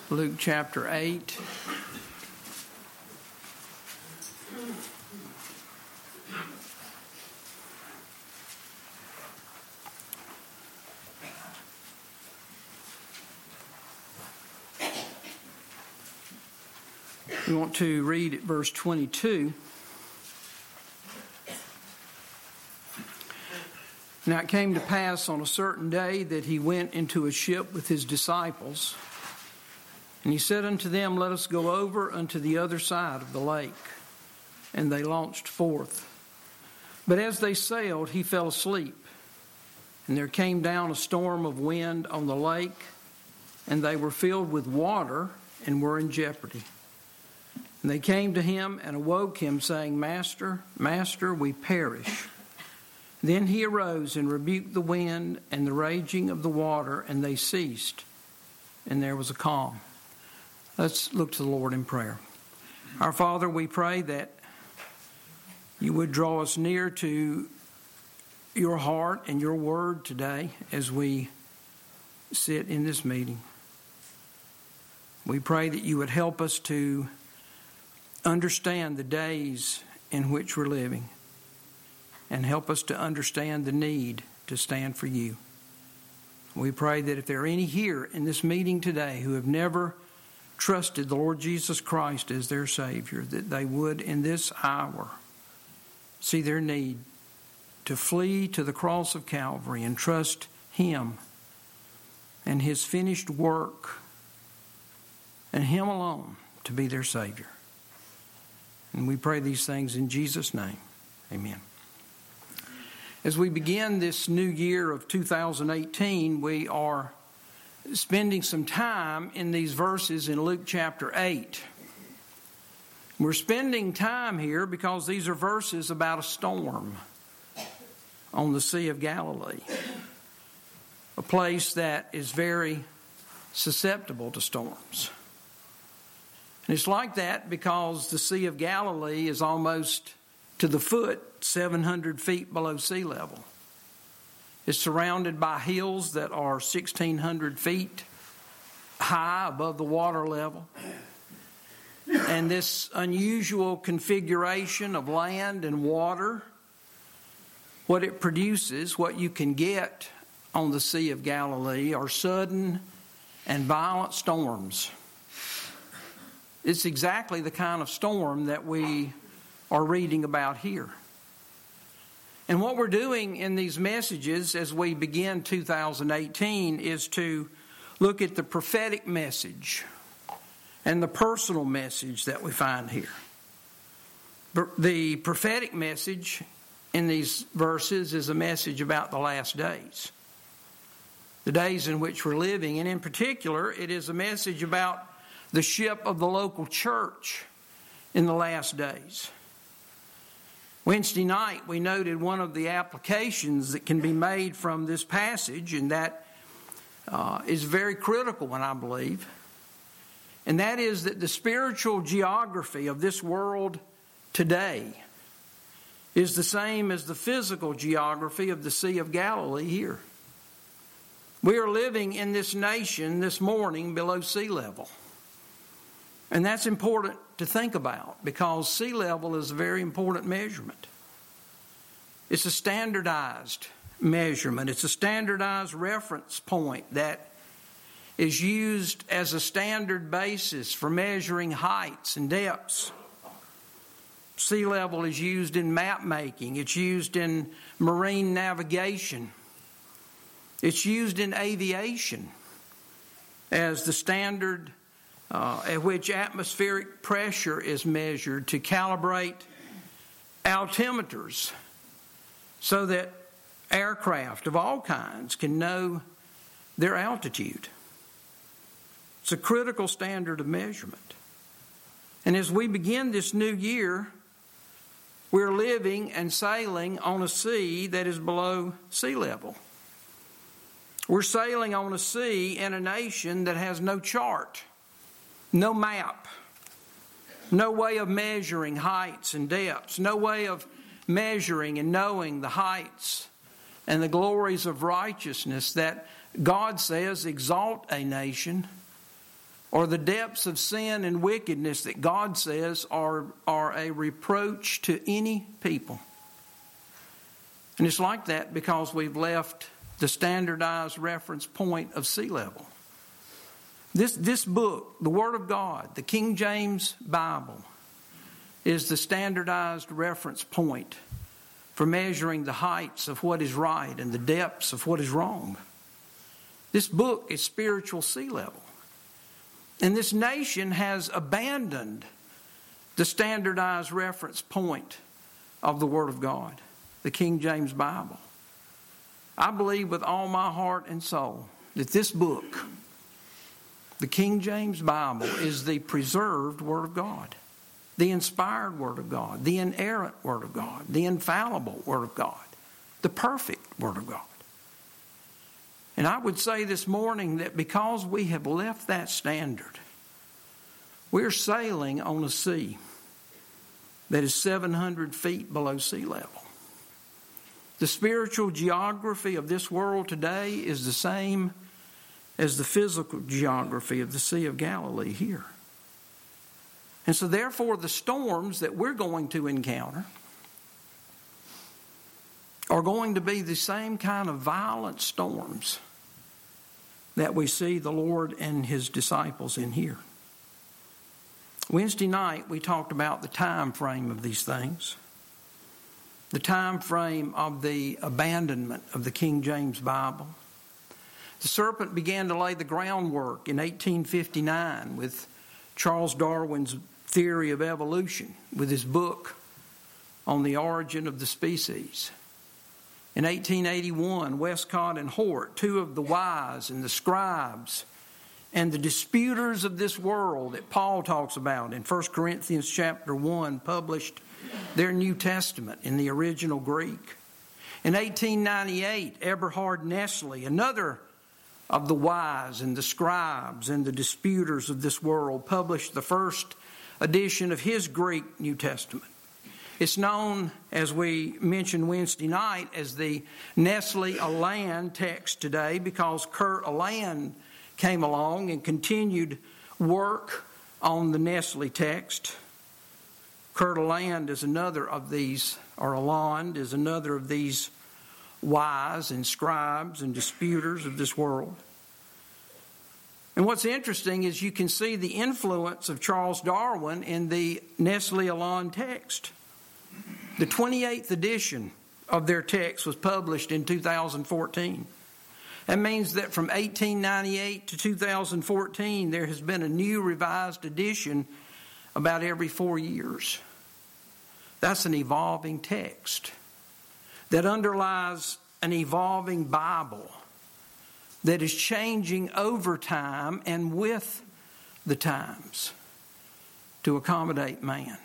Luke chapter 8. We want to read at verse 22. Now it came to pass on a certain day that he went into a ship with his disciples, and he said unto them, Let us go over unto the other side of the lake. And they launched forth. But as they sailed, he fell asleep. And there came down a storm of wind on the lake, and they were filled with water and were in jeopardy. And they came to him and awoke him, saying, Master, Master, we perish. Then he arose and rebuked the wind and the raging of the water, and they ceased, and there was a calm. Let's look to the Lord in prayer. Our Father, we pray that you would draw us near to your heart and your word today as we sit in this meeting. We pray that you would help us to understand the days in which we're living and help us to understand the need to stand for you. We pray that if there are any here in this meeting today who have never trusted the Lord Jesus Christ as their Savior, that they would in this hour see their need to flee to the cross of Calvary and trust Him and His finished work and Him alone to be their Savior. And we pray these things in Jesus' name. Amen. As we begin this new year of 2018, we are spending some time in these verses in Luke chapter 8. We're spending time here because these are verses about a storm on the Sea of Galilee, a place that is very susceptible to storms. And it's like that because the Sea of Galilee is almost to the foot 700 feet below sea level. It's surrounded by hills that are 1,600 feet high above the water level. And this unusual configuration of land and water, what it produces, what you can get on the Sea of Galilee, are sudden and violent storms. It's exactly the kind of storm that we are reading about here. And what we're doing in these messages as we begin 2018 is to look at the prophetic message and the personal message that we find here. The prophetic message in these verses is a message about the last days, the days in which we're living. And in particular, it is a message about the ship of the local church in the last days. Wednesday night, we noted one of the applications that can be made from this passage, and that is a very critical one, I believe. And that is that the spiritual geography of this world today is the same as the physical geography of the Sea of Galilee here. We are living in this nation this morning below sea level. And that's important to think about because sea level is a very important measurement. It's a standardized measurement. It's a standardized reference point that is used as a standard basis for measuring heights and depths. Sea level is used in map making. It's used in marine navigation. It's used in aviation as the standard at which atmospheric pressure is measured to calibrate altimeters so that aircraft of all kinds can know their altitude. It's a critical standard of measurement. And as we begin this new year, we're living and sailing on a sea that is below sea level. We're sailing on a sea in a nation that has no chart, no map, no way of measuring heights and depths, no way of measuring and knowing the heights and the glories of righteousness that God says exalt a nation or the depths of sin and wickedness that God says are a reproach to any people. And it's like that because we've left the standardized reference point of sea level. This book, the Word of God, the King James Bible, is the standardized reference point for measuring the heights of what is right and the depths of what is wrong. This book is spiritual sea level. And this nation has abandoned the standardized reference point of the Word of God, the King James Bible. I believe with all my heart and soul that this book, the King James Bible, is the preserved Word of God, the inspired Word of God, the inerrant Word of God, the infallible Word of God, the perfect Word of God. And I would say this morning that because we have left that standard, we're sailing on a sea that is 700 feet below sea level. The spiritual geography of this world today is the same as the physical geography of the Sea of Galilee here. And so therefore the storms that we're going to encounter are going to be the same kind of violent storms that we see the Lord and His disciples in here. Wednesday night we talked about the time frame of these things. The time frame of the abandonment of the King James Bible. The serpent began to lay the groundwork in 1859 with Charles Darwin's theory of evolution, with his book on the origin of the species. In 1881, Westcott and Hort, two of the wise and the scribes and the disputers of this world that Paul talks about in 1 Corinthians chapter 1, published their New Testament in the original Greek. In 1898, Eberhard Nestle, another of the wise and the scribes and the disputers of this world, published the first edition of his Greek New Testament. It's known, as we mentioned Wednesday night, as the Nestle-Aland text today because Kurt Aland came along and continued work on the Nestle text. Kurt Aland is another of these, or Aland is another of these wise and scribes and disputers of this world. And what's interesting is you can see the influence of Charles Darwin in the Nestle-Aland text. The 28th edition of their text was published in 2014. That means that from 1898 to 2014, there has been a new revised edition about every 4 years. That's an evolving text that underlies an evolving Bible that is changing over time and with the times to accommodate man.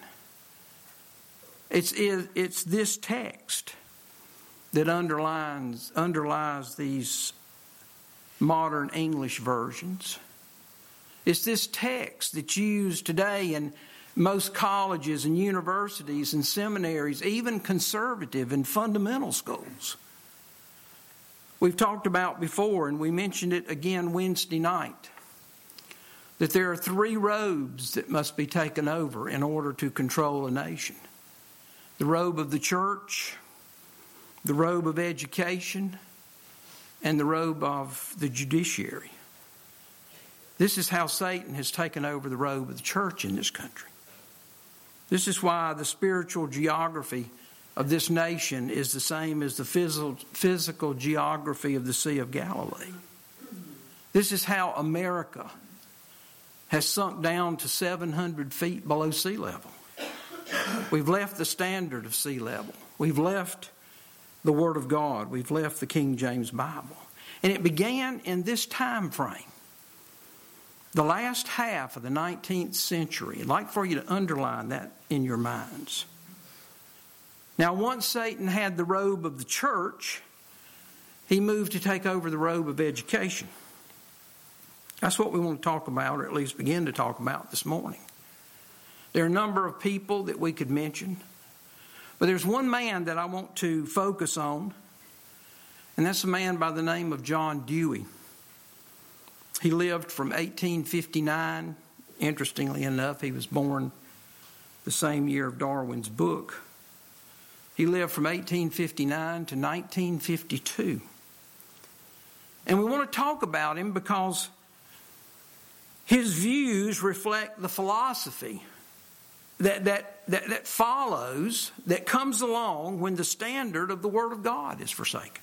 It's this text that underlies these modern English versions. It's this text that's used today in most colleges and universities and seminaries, even conservative and fundamental schools. We've talked about before, and we mentioned it again Wednesday night, that there are 3 robes that must be taken over in order to control a nation. The robe of the church, the robe of education, and the robe of the judiciary. This is how Satan has taken over the robe of the church in this country. This is why the spiritual geography of this nation is the same as the physical geography of the Sea of Galilee. This is how America has sunk down to 700 feet below sea level. We've left the standard of sea level. We've left the Word of God. We've left the King James Bible. And it began in this time frame, the last half of the 19th century. I'd like for you to underline that in your minds. Now, once Satan had the robe of the church, he moved to take over the robe of education. That's what we want to talk about, or at least begin to talk about this morning. There are a number of people that we could mention, but there's one man that I want to focus on, and that's a man by the name of John Dewey. He lived from 1859. Interestingly enough, he was born the same year of Darwin's book. He lived from 1859 to 1952. And we want to talk about him because his views reflect the philosophy that follows, that comes along when the standard of the Word of God is forsaken.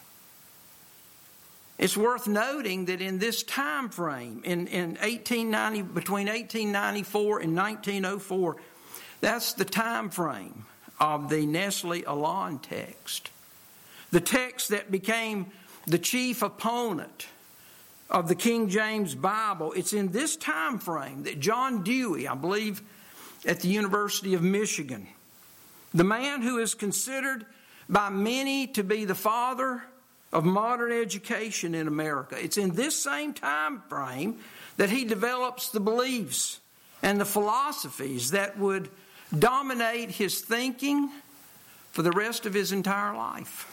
It's worth noting that in this time frame, in 1890, between 1894 and 1904, that's the time frame of the Nestle Aland text. The text that became the chief opponent of the King James Bible. It's in this time frame that John Dewey, I believe at the University of Michigan, the man who is considered by many to be the father of modern education in America, it's in this same time frame that he develops the beliefs and the philosophies that would dominate his thinking for the rest of his entire life.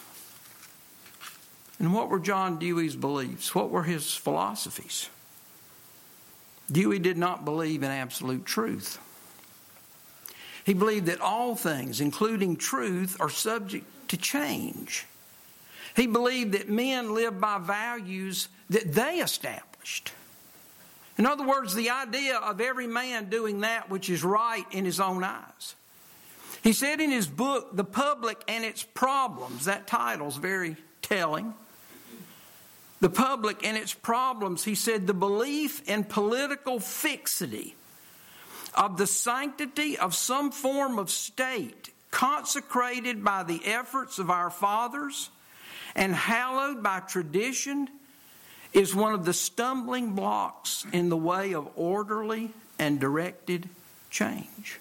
And what were John Dewey's beliefs? What were his philosophies? Dewey did not believe in absolute truth. He believed that all things, including truth, are subject to change. He believed that men live by values that they established. In other words, the idea of every man doing that which is right in his own eyes. He said in his book, The Public and Its Problems, that title's very telling. The Public and Its Problems, he said, the belief in political fixity of the sanctity of some form of state consecrated by the efforts of our fathers and hallowed by tradition is one of the stumbling blocks in the way of orderly and directed change.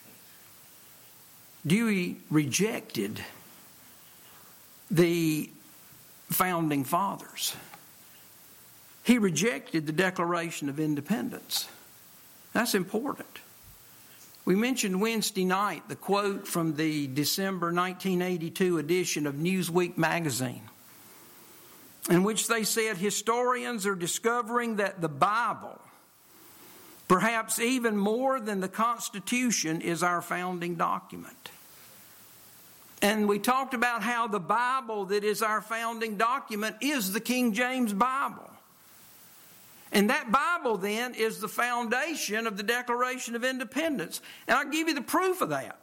Dewey rejected the founding fathers. He rejected the Declaration of Independence. That's important. We mentioned Wednesday night the quote from the December 1982 edition of Newsweek magazine, in which they said historians are discovering that the Bible, perhaps even more than the Constitution, is our founding document. And we talked about how the Bible that is our founding document is the King James Bible. And that Bible then is the foundation of the Declaration of Independence. And I'll give you the proof of that.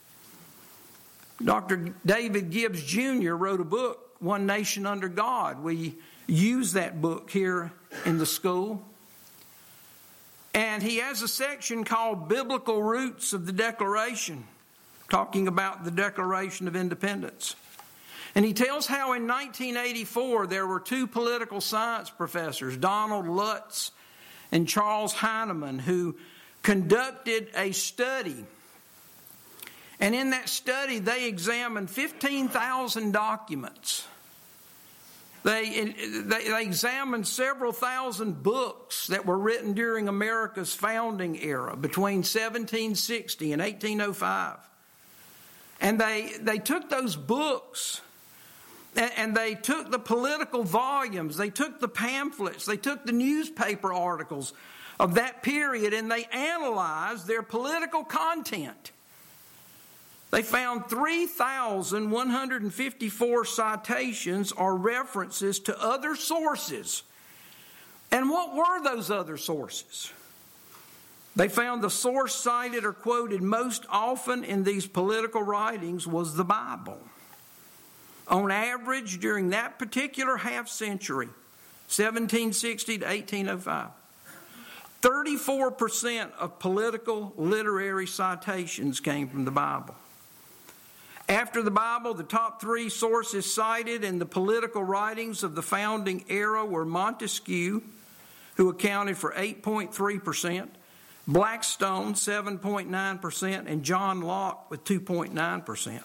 Dr. David Gibbs Jr. wrote a book, One Nation Under God. We use that book here in the school. And he has a section called Biblical Roots of the Declaration, talking about the Declaration of Independence. And he tells how in 1984 there were two political science professors, Donald Lutz and Charles Heinemann, who conducted a study. And in that study they examined 15,000 documents. They examined several thousand books that were written during America's founding era between 1760 and 1805. And they took those books and they took the political volumes, they took the pamphlets, they took the newspaper articles of that period, and they analyzed their political content. They found 3,154 citations or references to other sources. And what were those other sources? They found the source cited or quoted most often in these political writings was the Bible. On average, during that particular half century, 1760 to 1805, 34% of political literary citations came from the Bible. After the Bible, the top three sources cited in the political writings of the founding era were Montesquieu, who accounted for 8.3%, Blackstone, 7.9%, and John Locke with 2.9%.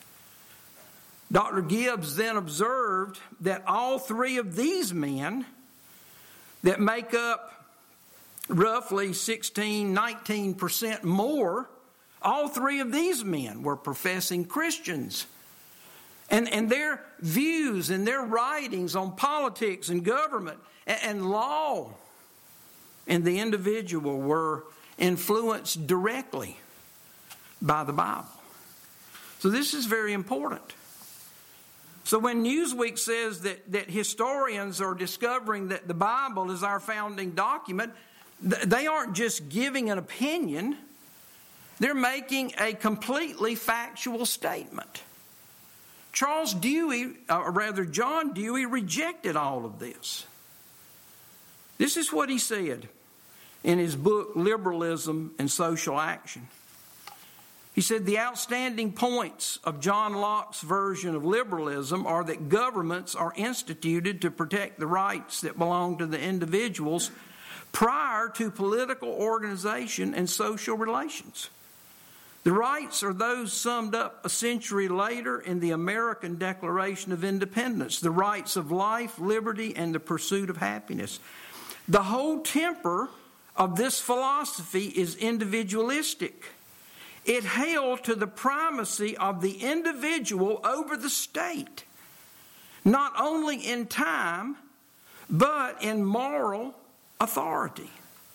Dr. Gibbs then observed that all three of these men that make up roughly 19% more, all three of these men were professing Christians. And their views and their writings on politics and government and law and the individual were influenced directly by the Bible. So this is very important. So when Newsweek says that historians are discovering that the Bible is our founding document, they aren't just giving an opinion. They're making a completely factual statement. John Dewey rejected all of this. This is what he said in his book, Liberalism and Social Action. He said, the outstanding points of John Locke's version of liberalism are that governments are instituted to protect the rights that belong to the individuals prior to political organization and social relations. The rights are those summed up a century later in the American Declaration of Independence, the rights of life, liberty, and the pursuit of happiness. The whole temper of this philosophy is individualistic. It held to the primacy of the individual over the state, not only in time, but in moral authority.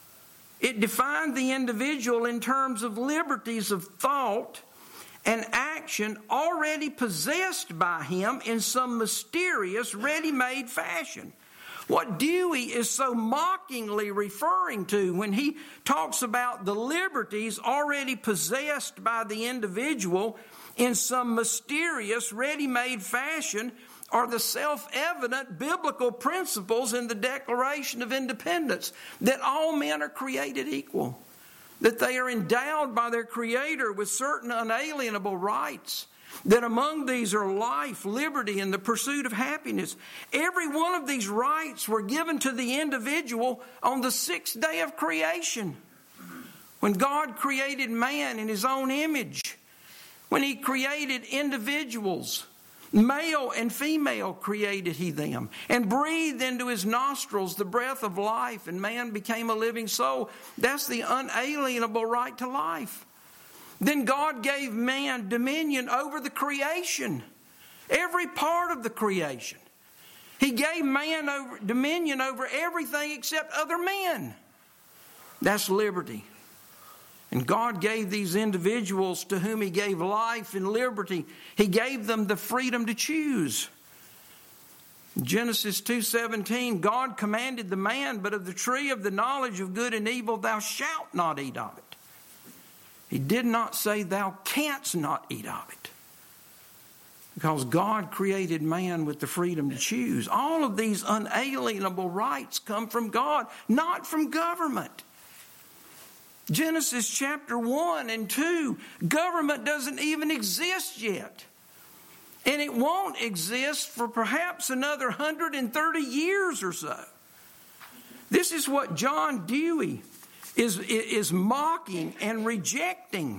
It defined the individual in terms of liberties of thought and action already possessed by him in some mysterious, ready-made fashion. What Dewey is so mockingly referring to when he talks about the liberties already possessed by the individual in some mysterious, ready-made fashion are the self-evident biblical principles in the Declaration of Independence, that all men are created equal, that they are endowed by their Creator with certain unalienable rights, that among these are life, liberty, and the pursuit of happiness. Every one of these rights were given to the individual on the sixth day of creation, when God created man in His own image, when He created individuals. Male and female created He them, and breathed into his nostrils the breath of life, and man became a living soul. That's the unalienable right to life. Then God gave man dominion over the creation, every part of the creation. He gave man dominion over everything except other men. That's liberty. And God gave these individuals to whom He gave life and liberty, He gave them the freedom to choose. Genesis 2:17, God commanded the man, but of the tree of the knowledge of good and evil thou shalt not eat of it. He did not say thou canst not eat of it. Because God created man with the freedom to choose. All of these unalienable rights come from God, not from government. Genesis chapter 1 and 2, government doesn't even exist yet. And it won't exist for perhaps another 130 years or so. This is what John Dewey is mocking and rejecting.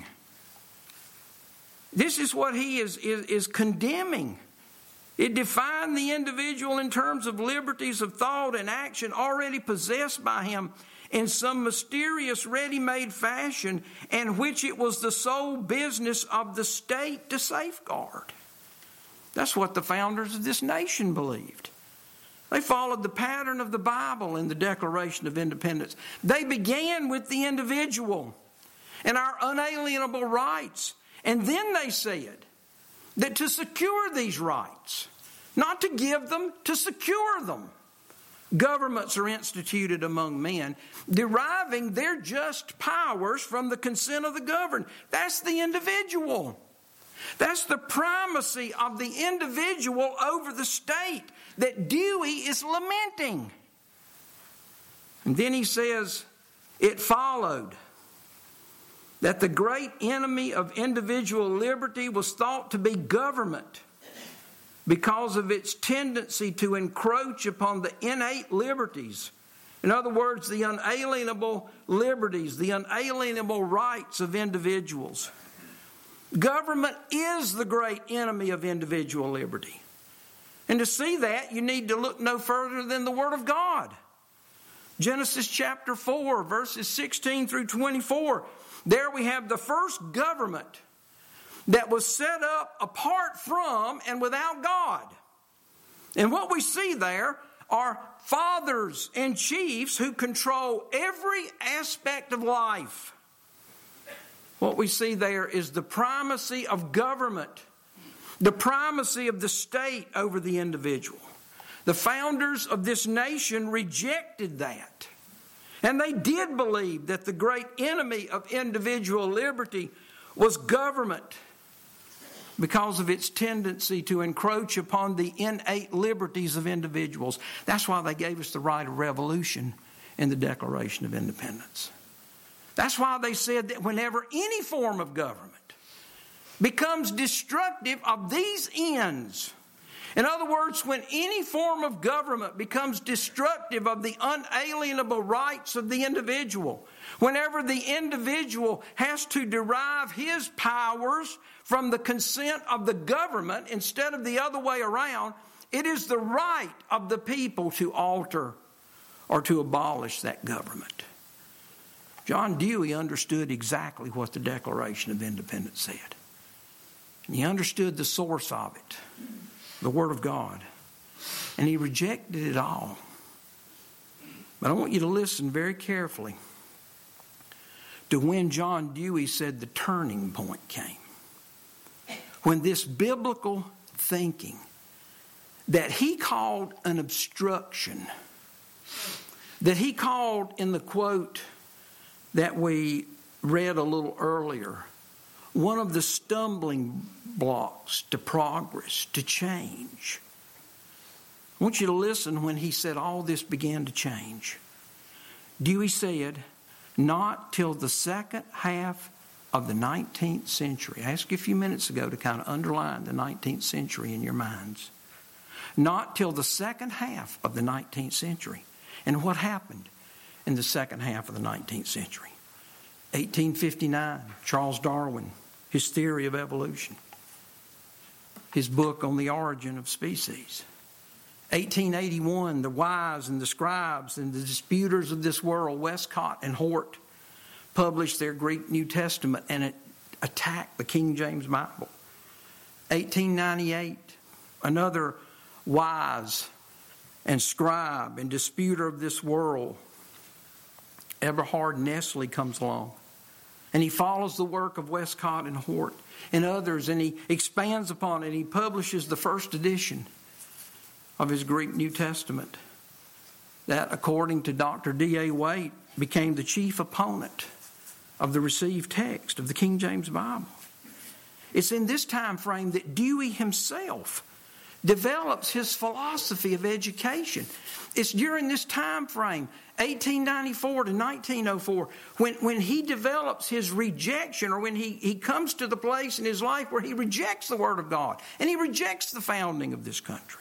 This is what he is condemning. It defined the individual in terms of liberties of thought and action already possessed by him in some mysterious ready-made fashion, and which it was the sole business of the state to safeguard. That's what the founders of this nation believed. They followed the pattern of the Bible in the Declaration of Independence. They began with the individual and our unalienable rights. And then they said that to secure these rights, not to give them, to secure them, governments are instituted among men, deriving their just powers from the consent of the governed. That's the individual. That's the primacy of the individual over the state that Dewey is lamenting. And then he says, it followed that the great enemy of individual liberty was thought to be government, because of its tendency to encroach upon the innate liberties. In other words, the unalienable liberties, the unalienable rights of individuals. Government is the great enemy of individual liberty. And to see that, you need to look no further than the Word of God. Genesis chapter 4, verses 16 through 24. There we have the first government that was set up apart from and without God. And what we see there are fathers and chiefs who control every aspect of life. What we see there is the primacy of government, the primacy of the state over the individual. The founders of this nation rejected that. And they did believe that the great enemy of individual liberty was government, because of its tendency to encroach upon the innate liberties of individuals. That's why they gave us the right of revolution in the Declaration of Independence. That's why they said that whenever any form of government becomes destructive of these ends, in other words, when any form of government becomes destructive of the unalienable rights of the individual, whenever the individual has to derive his powers from the consent of the government instead of the other way around, it is the right of the people to alter or to abolish that government. John Dewey understood exactly what the Declaration of Independence said. And he understood the source of it, the Word of God. And he rejected it all. But I want you to listen very carefully to when John Dewey said the turning point came. When this biblical thinking that he called an obstruction, that he called in the quote that we read a little earlier, one of the stumbling blocks to progress, to change. I want you to listen when he said all this began to change. Dewey said, not till the second half of the 19th century. I asked you a few minutes ago to kind of underline the 19th century in your minds. Not till the second half of the 19th century. And what happened in the second half of the 19th century? 1859, Charles Darwin, his theory of evolution, his book on the origin of species. 1881, the wise and the scribes and the disputers of this world, Westcott and Hort, published their Greek New Testament, and it attacked the King James Bible. 1898, another wise and scribe and disputer of this world, Eberhard Nestle, comes along. And he follows the work of Westcott and Hort and others, and he expands upon it. He publishes the first edition of his Greek New Testament that, according to Dr. D.A. Waite, became the chief opponent of the received text of the King James Bible. It's in this time frame that Dewey himself develops his philosophy of education. It's during this time frame, 1894 to 1904, when he develops his rejection, or when he comes to the place in his life where he rejects the Word of God and he rejects the founding of this country.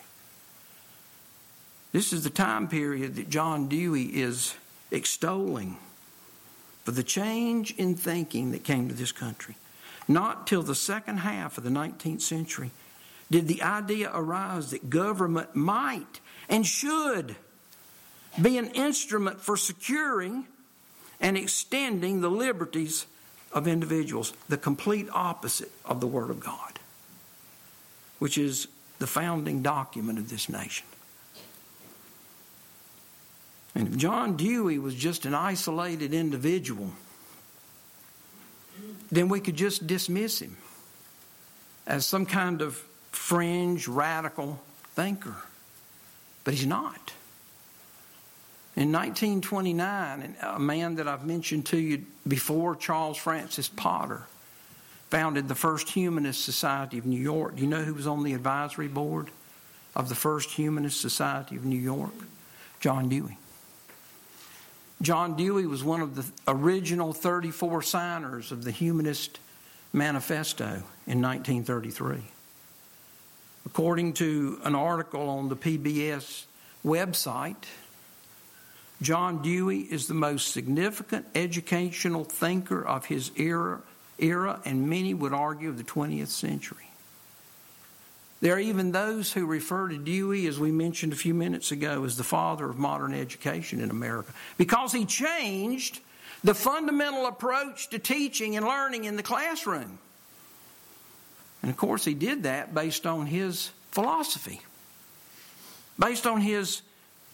This is the time period that John Dewey is extolling for the change in thinking that came to this country. Not till the second half of the 19th century did the idea arise that government might and should be an instrument for securing and extending the liberties of individuals, the complete opposite of the Word of God, which is the founding document of this nation. And if John Dewey was just an isolated individual, then we could just dismiss him as some kind of fringe, radical thinker. But he's not. In 1929, a man that I've mentioned to you before, Charles Francis Potter, founded the First Humanist Society of New York. Do you know who was on the advisory board of the First Humanist Society of New York? John Dewey. John Dewey was one of the original 34 signers of the Humanist Manifesto in 1933. According to an article on the PBS website, John Dewey is the most significant educational thinker of his era, and many would argue of the 20th century. There are even those who refer to Dewey, as we mentioned a few minutes ago, as the father of modern education in America, because he changed the fundamental approach to teaching and learning in the classroom. And of course, he did that based on his philosophy, based on his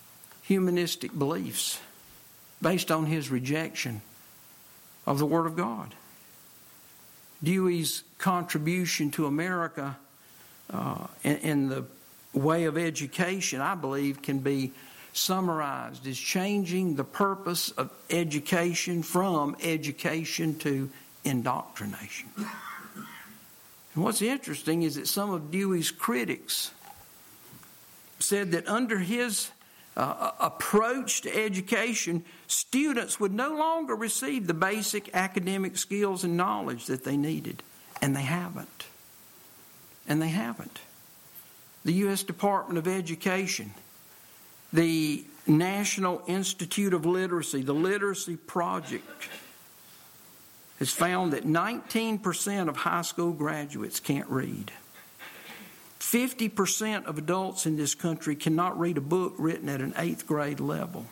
humanistic beliefs based on his rejection of the Word of God. Dewey's contribution to America in the way of education, I believe, can be summarized as changing the purpose of education from education to indoctrination. And what's interesting is that some of Dewey's critics said that under his approach to education, students would no longer receive the basic academic skills and knowledge that they needed. And they haven't. And they haven't. The U.S. Department of Education, the National Institute of Literacy, the Literacy Project, has found that 19% of high school graduates can't read. 50% of adults in this country cannot read a book written at an 8th grade level.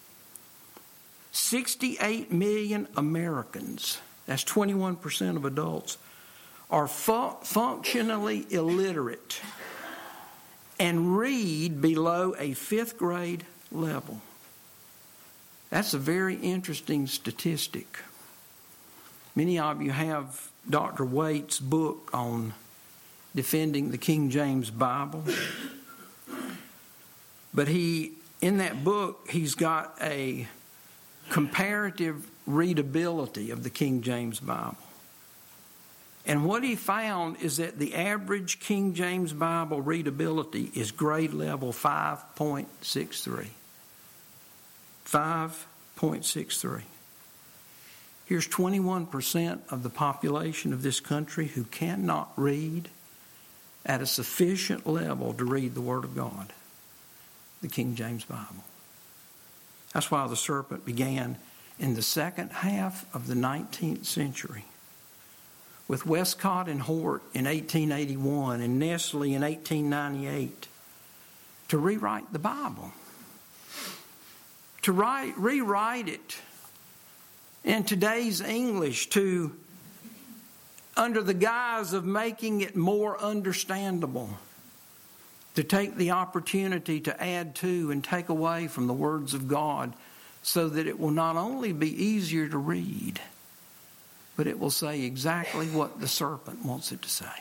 68 million Americans, that's 21% of adults, are functionally illiterate and read below a 5th grade level. That's a very interesting statistic. Many of you have Dr. Waite's book on defending the King James Bible. But in that book, he's got a comparative readability of the King James Bible. And what he found is that the average King James Bible readability is grade level 5.63. 5.63. Here's 21% of the population of this country who cannot read at a sufficient level to read the Word of God, the King James Bible. That's why the serpent began in the second half of the 19th century with Westcott and Hort in 1881 and Nestle in 1898 to rewrite the Bible, to rewrite it in today's English, to under the guise of making it more understandable, to take the opportunity to add to and take away from the words of God so that it will not only be easier to read, but it will say exactly what the serpent wants it to say.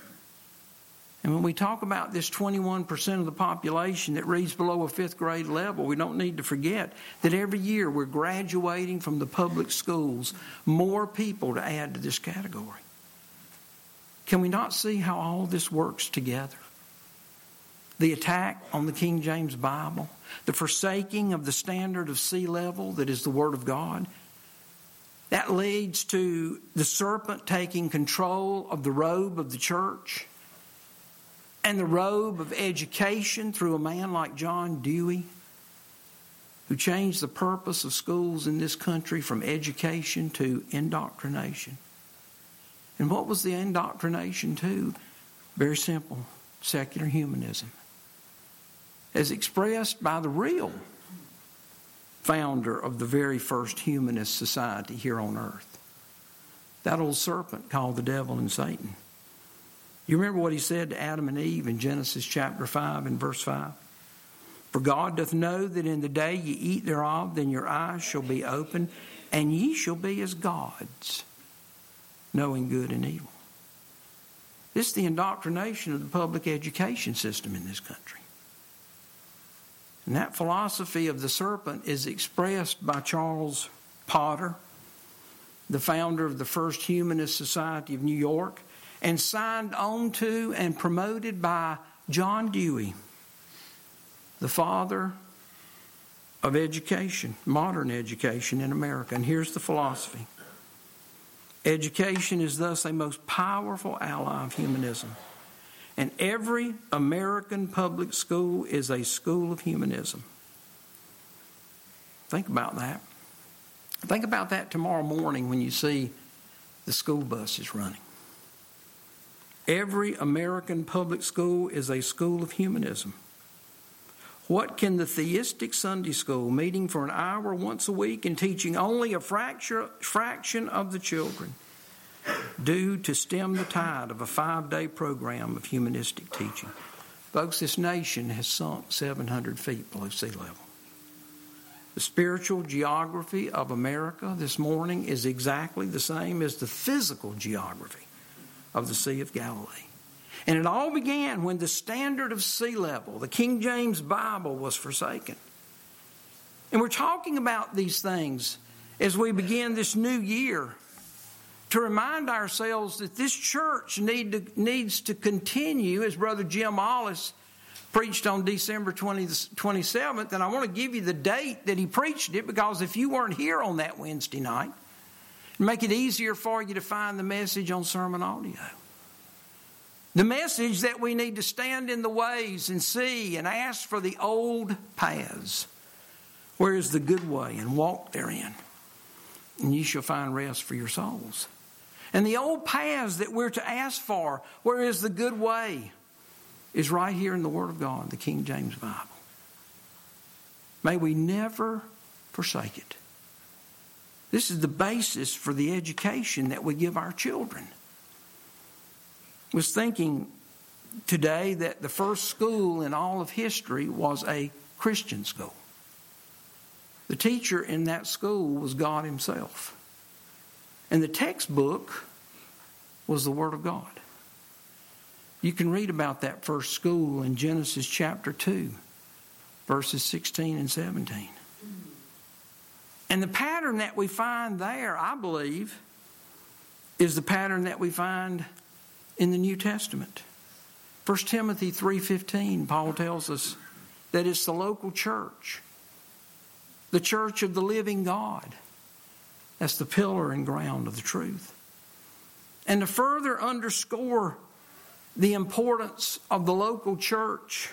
And when we talk about this 21% of the population that reads below a 5th grade level, we don't need to forget that every year we're graduating from the public schools more people to add to this category. Can we not see how all this works together? The attack on the King James Bible, the forsaking of the standard of sea level that is the Word of God, that leads to the serpent taking control of the robe of the church and the robe of education through a man like John Dewey, who changed the purpose of schools in this country from education to indoctrination. And what was the indoctrination to? Very simple, secular humanism, as expressed by the real founder of the very first humanist society here on earth, that old serpent called the devil and Satan. You remember what he said to Adam and Eve in Genesis chapter 5 and verse 5? For God doth know that in the day ye eat thereof, then your eyes shall be opened, and ye shall be as gods, knowing good and evil. This is the indoctrination of the public education system in this country. And that philosophy of the serpent is expressed by Charles Potter, the founder of the first Humanist Society of New York, and signed on to and promoted by John Dewey, the father of education, modern education in America. And here's the philosophy. Education is thus a most powerful ally of humanism. And every American public school is a school of humanism. Think about that. Think about that tomorrow morning when you see the school buses running. Every American public school is a school of humanism. What can the theistic Sunday school, meeting for an hour once a week and teaching only a fraction of the children, do to stem the tide of a 5-day program of humanistic teaching? Folks, this nation has sunk 700 feet below sea level. The spiritual geography of America this morning is exactly the same as the physical geography of the Sea of Galilee. And it all began when the standard of sea level, the King James Bible, was forsaken. And we're talking about these things as we begin this new year to remind ourselves that this church needs to continue, as Brother Jim Ollis preached on December 27th, and I want to give you the date that he preached it, because if you weren't here on that Wednesday night, it'll make it easier for you to find the message on sermon audio. The message that we need to stand in the ways and see and ask for the old paths. Where is the good way, and walk therein, and ye shall find rest for your souls. And the old paths that we're to ask for, where is the good way, is right here in the Word of God, the King James Bible. May we never forsake it. This is the basis for the education that we give our children. I was thinking today that the first school in all of history was a Christian school. The teacher in that school was God Himself. And the textbook was the Word of God. You can read about that first school in Genesis chapter 2, verses 16 and 17. And the pattern that we find there, I believe, is the pattern that we find in the New Testament. 1 Timothy 3:15, Paul tells us that it's the local church, the church of the living God. That's the pillar and ground of the truth. And to further underscore the importance of the local church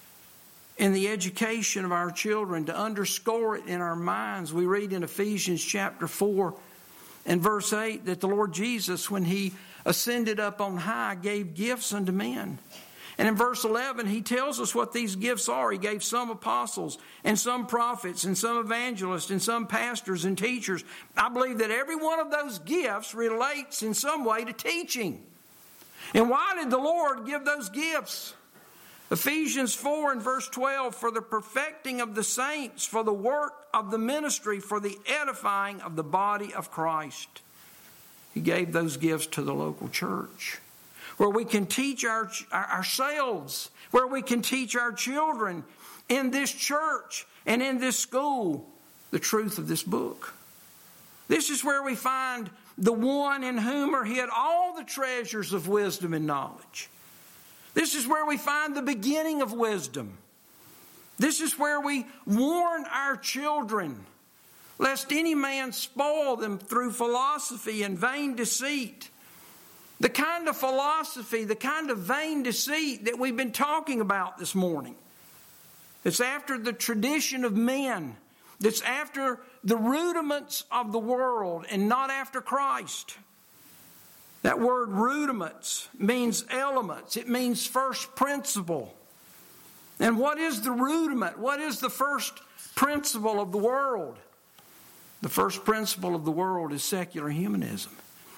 in the education of our children, to underscore it in our minds, we read in Ephesians chapter 4 and verse 8 that the Lord Jesus, when He ascended up on high, gave gifts unto men. And in verse 11, He tells us what these gifts are. He gave some apostles and some prophets and some evangelists and some pastors and teachers. I believe that every one of those gifts relates in some way to teaching. And why did the Lord give those gifts? Ephesians 4 and verse 12, for the perfecting of the saints, for the work of the ministry, for the edifying of the body of Christ. He gave those gifts to the local church, where we can teach ourselves, where we can teach our children in this church and in this school the truth of this book. This is where we find the one in whom are hid all the treasures of wisdom and knowledge. This is where we find the beginning of wisdom. This is where we warn our children, lest any man spoil them through philosophy and vain deceit. The kind of philosophy, the kind of vain deceit that we've been talking about this morning. It's after the tradition of men. That's after the rudiments of the world and not after Christ. That word rudiments means elements. It means first principle. And what is the rudiment? What is the first principle of the world? The first principle of the world is secular humanism.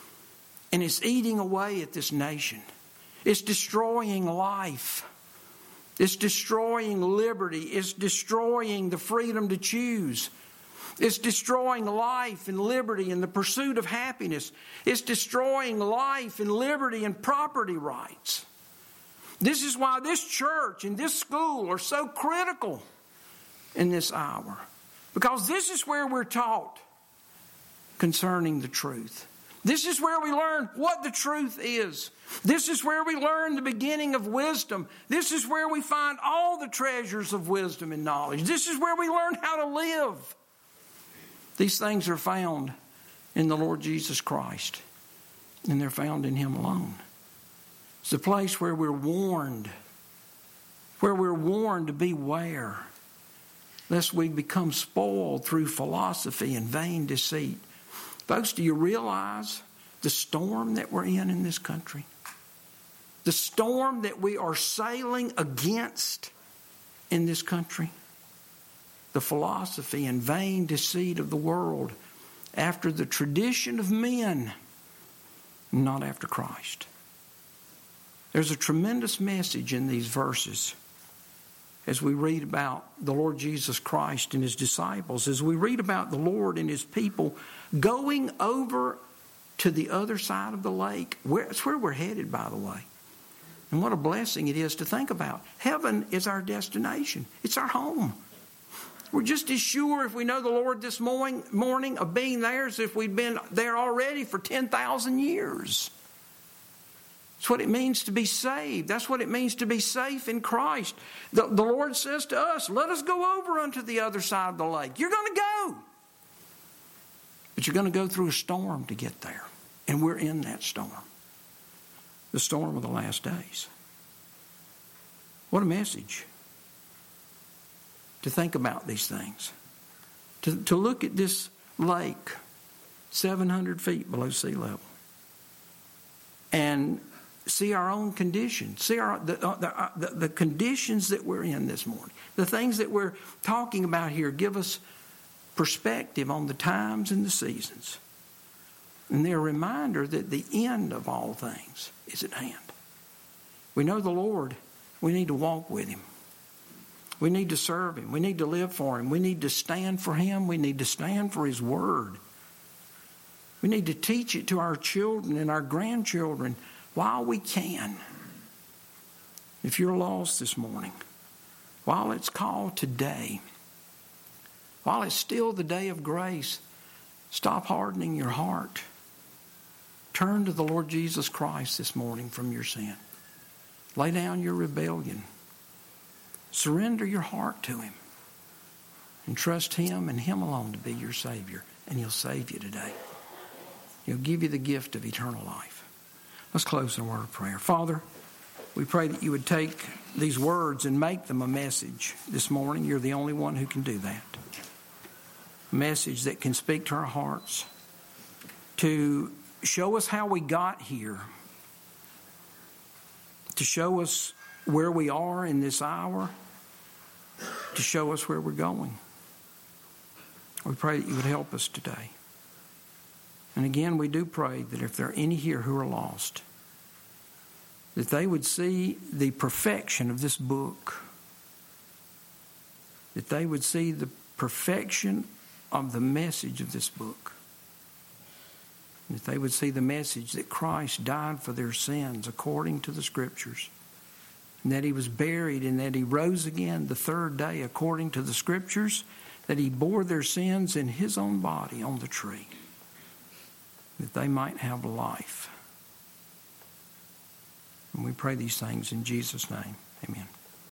And it's eating away at this nation. It's destroying life. It's destroying liberty. It's destroying the freedom to choose. It's destroying life and liberty and the pursuit of happiness. It's destroying life and liberty and property rights. This is why this church and this school are so critical in this hour. Because this is where we're taught concerning the truth. This is where we learn what the truth is. This is where we learn the beginning of wisdom. This is where we find all the treasures of wisdom and knowledge. This is where we learn how to live. These things are found in the Lord Jesus Christ, and they're found in Him alone. It's a place where we're warned to beware, lest we become spoiled through philosophy and vain deceit. Folks, do you realize the storm that we're in this country? The storm that we are sailing against in this country? The philosophy and vain deceit of the world after the tradition of men, not after Christ. There's a tremendous message in these verses. as we read about the Lord Jesus Christ and his disciples, as we read about the Lord and his people going over to the other side of the lake. It's where we're headed, by the way. And what a blessing it is to think about. Heaven is our destination. It's our home. We're just as sure if we know the Lord this morning of being there as if we'd been there already for 10,000 years. That's what it means to be saved. That's what it means to be safe in Christ. The Lord says to us, let us go over unto the other side of the lake. You're going to go. But you're going to go through a storm to get there. And we're in that storm. The storm of the last days. What a message. To think about these things. To look at this lake 700 feet below sea level. And see our own conditions. See the conditions that we're in this morning. The things that we're talking about here give us perspective on the times and the seasons. And they're a reminder that the end of all things is at hand. We know the Lord. We need to walk with him. We need to serve him. We need to live for him. We need to stand for him. We need to stand for his word. We need to teach it to our children and our grandchildren while we can. If you're lost this morning, while it's called today, while it's still the day of grace, stop hardening your heart. Turn to the Lord Jesus Christ this morning from your sin. Lay down your rebellion. Surrender your heart to him. And trust him and him alone to be your Savior. And he'll save you today. He'll give you the gift of eternal life. Let's close in a word of prayer. Father, we pray that you would take these words and make them a message this morning. You're the only one who can do that. A message that can speak to our hearts. To show us how we got here. To show us where we are in this hour. To show us where we're going. We pray that you would help us today. And again, we do pray that if there are any here who are lost, that they would see the perfection of this book. That they would see the perfection of the message of this book. That they would see the message that Christ died for their sins according to the Scriptures. And that he was buried and that he rose again the third day according to the Scriptures. That he bore their sins in his own body on the tree. That they might have life. And we pray these things in Jesus' name. Amen.